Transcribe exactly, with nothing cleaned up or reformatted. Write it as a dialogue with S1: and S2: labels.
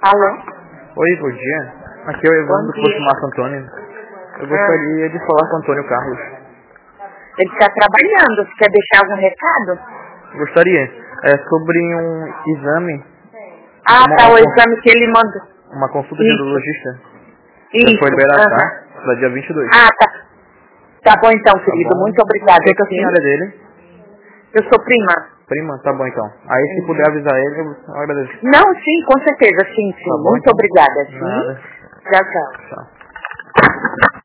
S1: Alô?
S2: Oi, bom dia. Aqui é o Evandro do Posto Marco Antônio. Eu gostaria de falar com o Antônio Carlos.
S1: Ele está trabalhando. Você quer deixar algum recado?
S2: Gostaria. É sobre um exame.
S1: Ah,
S2: uma,
S1: tá, o
S2: uma,
S1: exame que ele mandou.
S2: Uma consulta de
S1: Isso.
S2: urologista.
S1: Isso.
S2: Já foi liberado,
S1: Uhum.
S2: tá? Da dia vinte e dois.
S1: Ah, tá. Tá bom então, querido.
S2: Tá bom.
S1: Muito obrigada.
S2: Quem que é a senhora dele?
S1: Eu sou prima.
S2: Prima? Tá bom então. Aí se puder avisar ele, eu agradeço.
S1: Não, sim, com certeza. Sim, sim.
S2: Tá bom,
S1: Muito
S2: então.
S1: obrigada. Sim.
S2: Nada.
S1: Tchau, tchau.
S2: Tchau.